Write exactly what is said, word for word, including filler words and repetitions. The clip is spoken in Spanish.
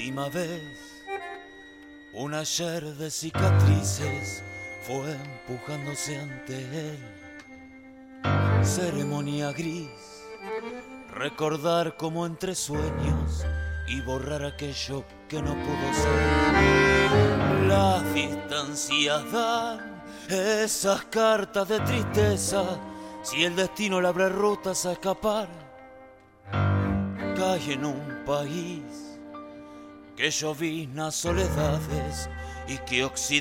última vez, un ayer de cicatrices fue empujándose ante él. Ceremonia gris, recordar como entre sueños y borrar aquello que no pudo ser. Las distancias dan esas cartas de tristeza, si el destino le abre rutas a escapar. Cae en un país que llovizna soledades y que oxida